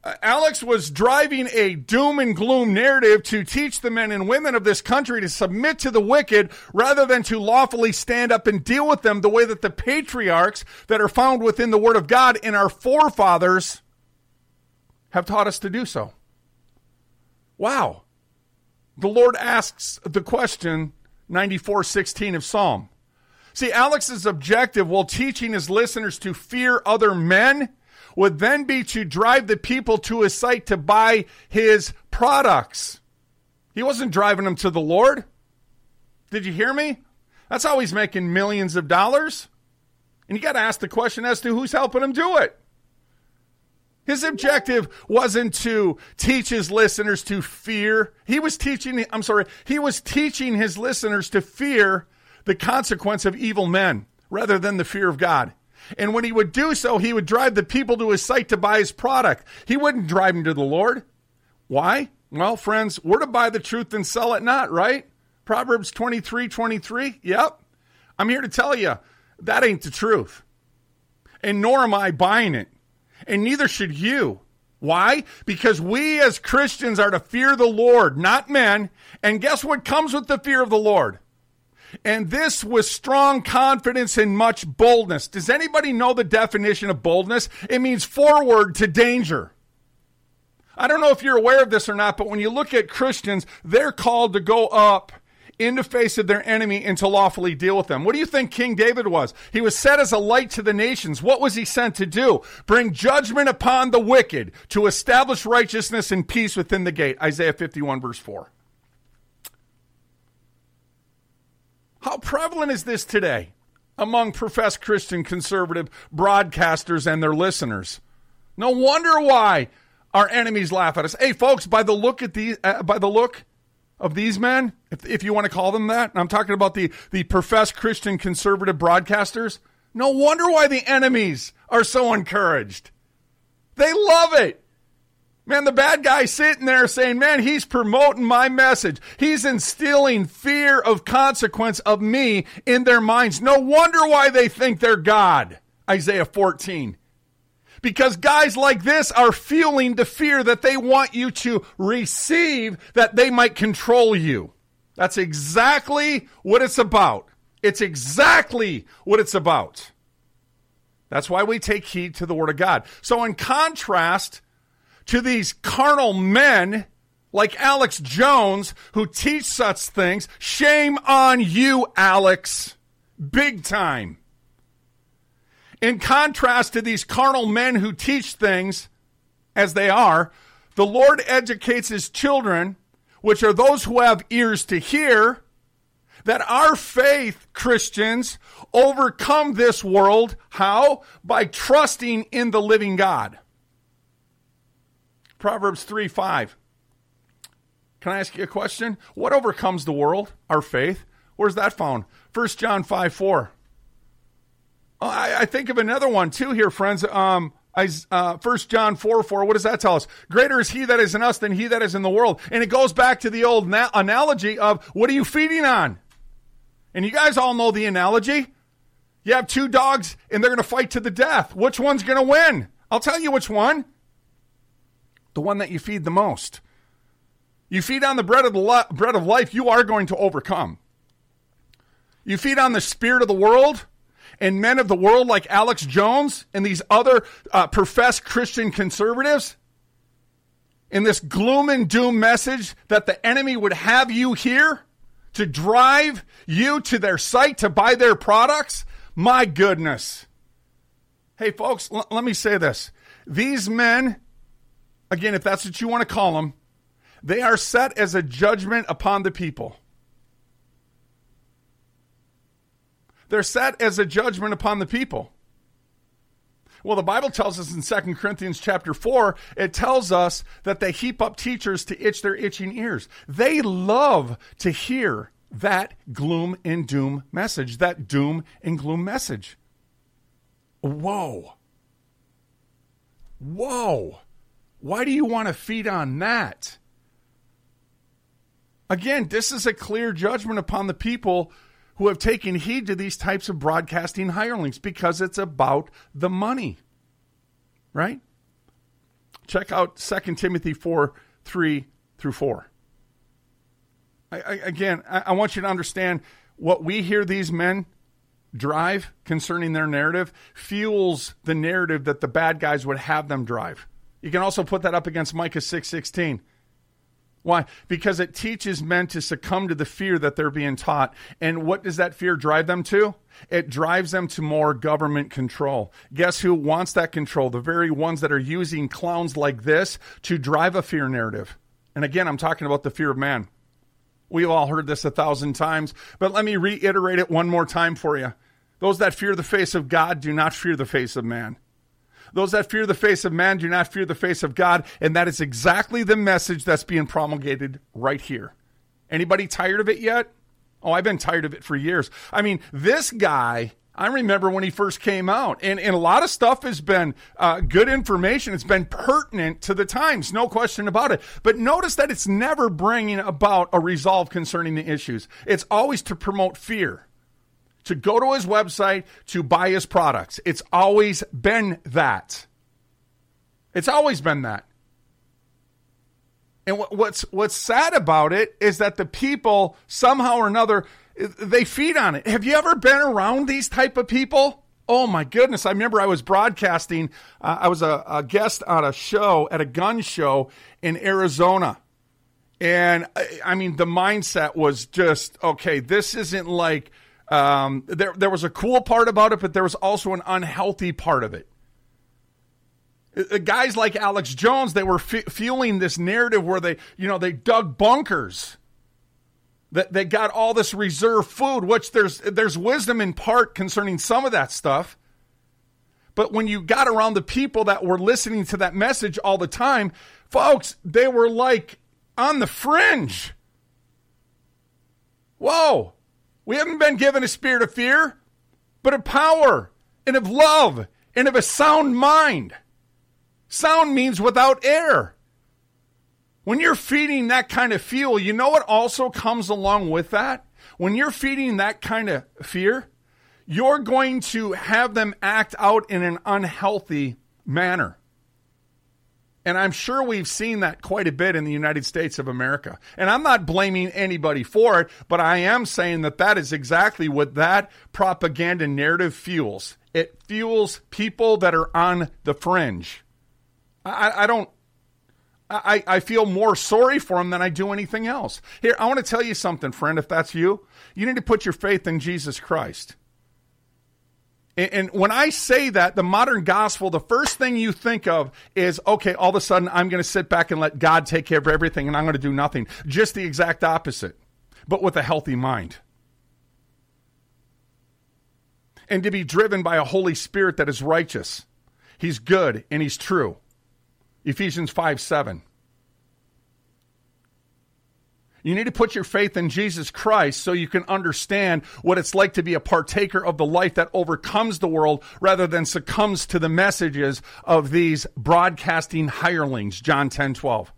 Uh, Alex was driving a doom and gloom narrative to teach the men and women of this country to submit to the wicked rather than to lawfully stand up and deal with them the way that the patriarchs that are found within the Word of God and our forefathers have taught us to do so. Wow. The Lord asks the question, ninety-four sixteen of Psalm. See, Alex's objective while teaching his listeners to fear other men would then be to drive the people to his site to buy his products. He wasn't driving them to the Lord. Did you hear me? That's how he's making millions of dollars. And you got to ask the question as to who's helping him do it. His objective wasn't to teach his listeners to fear. He was teaching, I'm sorry, he was teaching his listeners to fear the consequence of evil men rather than the fear of God. And when he would do so, he would drive the people to his site to buy his product. He wouldn't drive them to the Lord. Why? Well, friends, we're to buy the truth and sell it not, right? Proverbs twenty-three twenty-three. Yep. I'm here to tell you, that ain't the truth. And nor am I buying it. And neither should you. Why? Because we as Christians are to fear the Lord, not men. And guess what comes with the fear of the Lord? And this with strong confidence and much boldness. Does anybody know the definition of boldness? It means forward to danger. I don't know if you're aware of this or not, but when you look at Christians, they're called to go up in the face of their enemy and to lawfully deal with them. What do you think King David was? He was set as a light to the nations. What was he sent to do? Bring judgment upon the wicked, to establish righteousness and peace within the gate. Isaiah fifty-one verse four. How prevalent is this today among professed Christian conservative broadcasters and their listeners? No wonder why our enemies laugh at us. Hey, folks, by the look at these, uh, by the look of these men, if, if you want to call them that, and I'm talking about the, the professed Christian conservative broadcasters, no wonder why the enemies are so encouraged. They love it. Man, the bad guy's sitting there saying, man, he's promoting my message. He's instilling fear of consequence of me in their minds. No wonder why they think they're God. Isaiah fourteen. Because guys like this are fueling the fear that they want you to receive, that they might control you. That's exactly what it's about. It's exactly what it's about. That's why we take heed to the Word of God. So in contrast to these carnal men like Alex Jones who teach such things, shame on you, Alex. Big time. In contrast to these carnal men who teach things as they are, the Lord educates his children, which are those who have ears to hear, that our faith, Christians, overcome this world. How? By trusting in the living God. Proverbs three five. Can I ask you a question? What overcomes the world? Our faith. Where's that found? First John five four. Oh, I, I think of another one too here, friends. Um, I, uh, First John four four. What does that tell us? Greater is he that is in us than he that is in the world. And it goes back to the old na- analogy of, what are you feeding on? And you guys all know the analogy. You have two dogs and they're going to fight to the death. Which one's going to win? I'll tell you which one. The one that you feed the most. You feed on the bread of the li- bread of life, you are going to overcome. You feed on the spirit of the world and men of the world like Alex Jones and these other uh, professed Christian conservatives, in this gloom and doom message that the enemy would have you hear to drive you to their site to buy their products. My goodness. Hey, folks, l- let me say this. These men, again, if that's what you want to call them, they are set as a judgment upon the people. They're set as a judgment upon the people. Well, the Bible tells us in Second Corinthians chapter four, it tells us that they heap up teachers to itch their itching ears. They love to hear that gloom and doom message, that doom and gloom message. Whoa. Whoa. Why do you want to feed on that? Again, this is a clear judgment upon the people who have taken heed to these types of broadcasting hirelings, because it's about the money, right? Check out Second Timothy four, three through four. I, I, again, I, I want you to understand what we hear these men drive concerning their narrative fuels the narrative that the bad guys would have them drive. You can also put that up against Micah six sixteen. Why? Because it teaches men to succumb to the fear that they're being taught. And what does that fear drive them to? It drives them to more government control. Guess who wants that control? The very ones that are using clowns like this to drive a fear narrative. And again, I'm talking about the fear of man. We've all heard this a thousand times, but let me reiterate it one more time for you. Those that fear the face of God do not fear the face of man. Those that fear the face of man do not fear the face of God, and that is exactly the message that's being promulgated right here. Anybody tired of it yet? Oh, I've been tired of it for years. I mean, this guy, I remember when he first came out, and, and a lot of stuff has been uh, good information. It's been pertinent to the times, no question about it. But notice that it's never bringing about a resolve concerning the issues. It's always to promote fear, to go to his website, to buy his products. It's always been that. It's always been that. And what's what's sad about it is that the people, somehow or another, they feed on it. Have you ever been around these type of people? Oh, my goodness. I remember I was broadcasting. Uh, I was a, a guest on a show, at a gun show in Arizona. And, I, I mean, the mindset was just, okay, this isn't like... Um, there, there was a cool part about it, but there was also an unhealthy part of it. Uh, guys like Alex Jones, they were f- fueling this narrative where they, you know, they dug bunkers. That they got all this reserve food, which there's there's wisdom in part concerning some of that stuff. But when you got around the people that were listening to that message all the time, folks, they were like on the fringe. Whoa. We haven't been given a spirit of fear, but of power and of love and of a sound mind. Sound means without air. When you're feeding that kind of fuel, you know what also comes along with that? When you're feeding that kind of fear, you're going to have them act out in an unhealthy manner. And I'm sure we've seen that quite a bit in the United States of America. And I'm not blaming anybody for it, but I am saying that that is exactly what that propaganda narrative fuels. It fuels people that are on the fringe. I, I don't, I, I feel more sorry for them than I do anything else. Here, I want to tell you something, friend, if that's you. You need to put your faith in Jesus Christ. And when I say that, the modern gospel, the first thing you think of is, okay, all of a sudden I'm going to sit back and let God take care of everything and I'm going to do nothing. Just the exact opposite, but with a healthy mind. And to be driven by a Holy Spirit that is righteous. He's good and he's true. Ephesians five seven. You need to put your faith in Jesus Christ so you can understand what it's like to be a partaker of the life that overcomes the world rather than succumbs to the messages of these broadcasting hirelings, John ten twelve.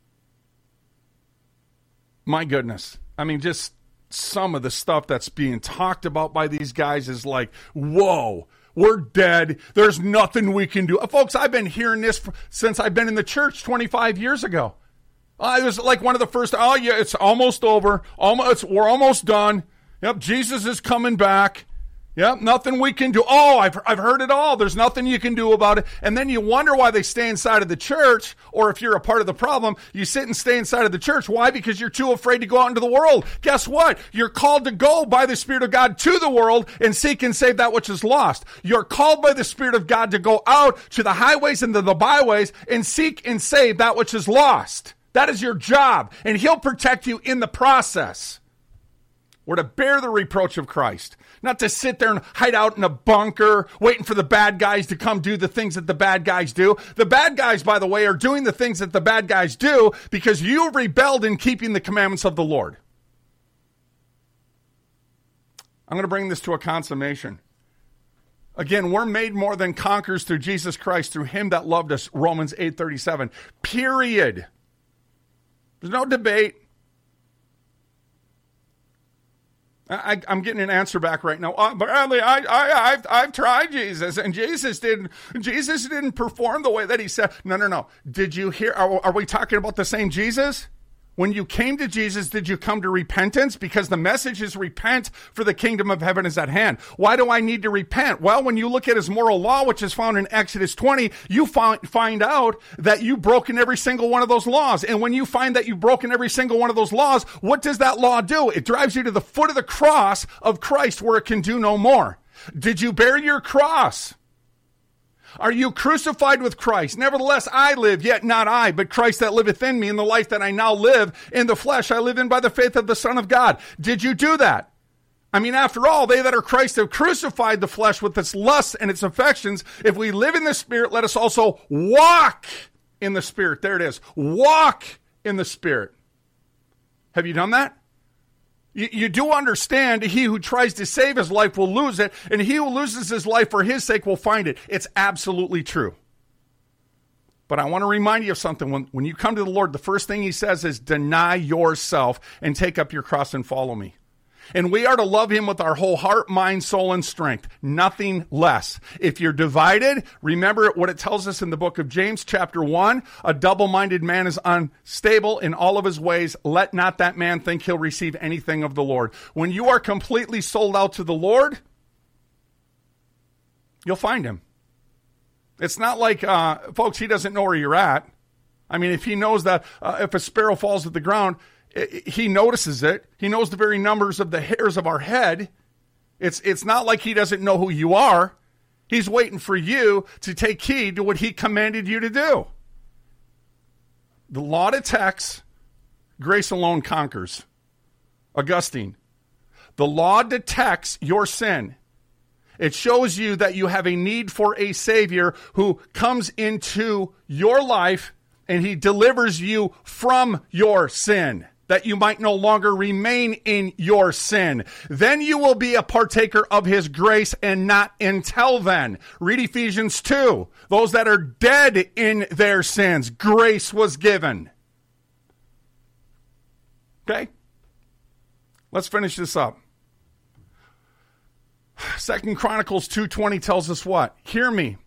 My goodness. I mean, just some of the stuff that's being talked about by these guys is like, whoa, we're dead. There's nothing we can do. Folks, I've been hearing this since I've been in the church twenty-five years ago. Uh, it was like one of the first, oh yeah, it's almost over. Almost, we're almost done. Yep, Jesus is coming back. Yep, nothing we can do. Oh, I've, I've heard it all. There's nothing you can do about it. And then you wonder why they stay inside of the church, or if you're a part of the problem, you sit and stay inside of the church. Why? Because you're too afraid to go out into the world. Guess what? You're called to go by the Spirit of God to the world and seek and save that which is lost. You're called by the Spirit of God to go out to the highways and to the byways and seek and save that which is lost. That is your job, and he'll protect you in the process. We're to bear the reproach of Christ, not to sit there and hide out in a bunker waiting for the bad guys to come do the things that the bad guys do. The bad guys, by the way, are doing the things that the bad guys do because you rebelled in keeping the commandments of the Lord. I'm going to bring this to a consummation. Again, we're made more than conquerors through Jesus Christ, through him that loved us, Romans eight thirty-seven. Period. There's no debate. I, I'm getting an answer back right now. Oh, Bradley, I, I, I've, I've tried Jesus, and Jesus didn't, Jesus didn't perform the way that he said. No, no, no. Did you hear? Are, are we talking about the same Jesus? When you came to Jesus, did you come to repentance? Because the message is repent, for the kingdom of heaven is at hand. Why do I need to repent? Well, when you look at his moral law, which is found in Exodus twenty, you find, find out that you've broken every single one of those laws. And when you find that you've broken every single one of those laws, what does that law do? It drives you to the foot of the cross of Christ, where it can do no more. Did you bear your cross? Are you crucified with Christ? Nevertheless, I live, yet not I, but Christ that liveth in me. In the life that I now live in the flesh, I live in by the faith of the Son of God. Did you do that? I mean, after all, they that are Christ have crucified the flesh with its lusts and its affections. If we live in the Spirit, let us also walk in the Spirit. There it is. Walk in the Spirit. Have you done that? You, you do understand, he who tries to save his life will lose it, and he who loses his life for his sake will find it. It's absolutely true. But I want to remind you of something. When, when you come to the Lord, the first thing he says is, deny yourself and take up your cross and follow me. And we are to love him with our whole heart, mind, soul, and strength. Nothing less. If you're divided, remember what it tells us in the book of James, chapter one. A double-minded man is unstable in all of his ways. Let not that man think he'll receive anything of the Lord. When you are completely sold out to the Lord, you'll find him. It's not like, uh, folks, he doesn't know where you're at. I mean, if he knows that uh, if a sparrow falls at the ground, he notices it. He knows the very numbers of the hairs of our head. It's it's not like he doesn't know who you are. He's waiting for you to take heed to what he commanded you to do. The law detects, grace alone conquers. Augustine. The law detects your sin. It shows you that you have a need for a Savior who comes into your life and he delivers you from your sin, that you might no longer remain in your sin. Then you will be a partaker of his grace, and not until then. Read Ephesians two. Those that are dead in their sins, grace was given. Okay? Let's finish this up. Second Chronicles two twenty tells us what? Hear me,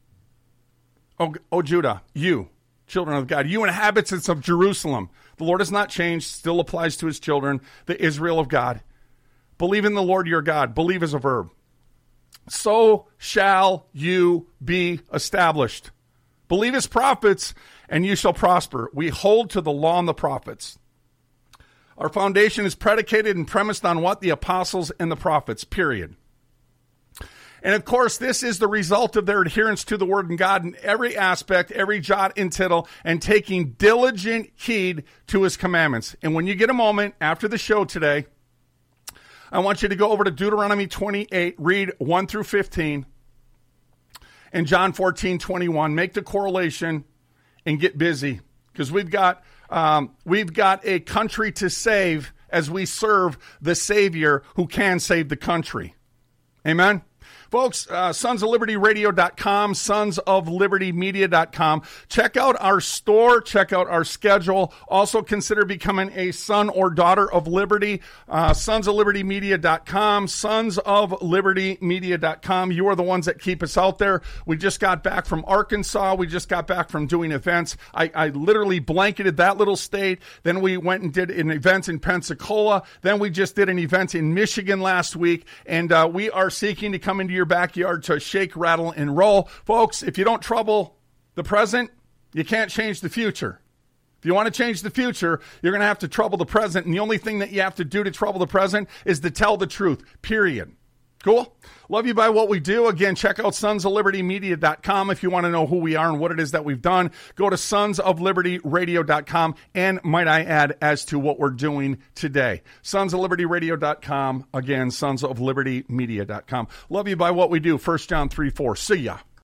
O, o Judah, you, children of God, you inhabitants of Jerusalem. The Lord has not changed, still applies to his children, the Israel of God. Believe in the Lord your God. Believe is a verb. So shall you be established. Believe his prophets, and you shall prosper. We hold to the law and the prophets. Our foundation is predicated and premised on what? The apostles and the prophets, period. And of course, this is the result of their adherence to the word of God in every aspect, every jot and tittle, and taking diligent heed to his commandments. And when you get a moment after the show today, I want you to go over to Deuteronomy twenty-eight, read one through fifteen, and John fourteen twenty-one. Make the correlation and get busy, because we've got um, we've got a country to save as we serve the Savior who can save the country. Amen. Folks, uh, sons of liberty radio dot com, sons of liberty media dot com. Check out our store. Check out our schedule. Also consider becoming a son or daughter of Liberty. Uh, sons of liberty media dot com, sons of liberty media dot com. You are the ones that keep us out there. We just got back from Arkansas. We just got back from doing events. I, I literally blanketed that little state. Then we went and did an event in Pensacola. Then we just did an event in Michigan last week. And uh, we are seeking to come into your backyard to shake, rattle, and roll. Folks, if you don't trouble the present, you can't change the future. If you want to change the future, you're going to have to trouble the present, and the only thing that you have to do to trouble the present is to tell the truth, period. Cool? Love you by what we do. Again, check out sons of liberty media dot com if you want to know who we are and what it is that we've done. Go to sons of liberty radio dot com, and might I add, as to what we're doing today. sons of liberty radio dot com. Again, sons of liberty media dot com. Love you by what we do. First John three four. See ya.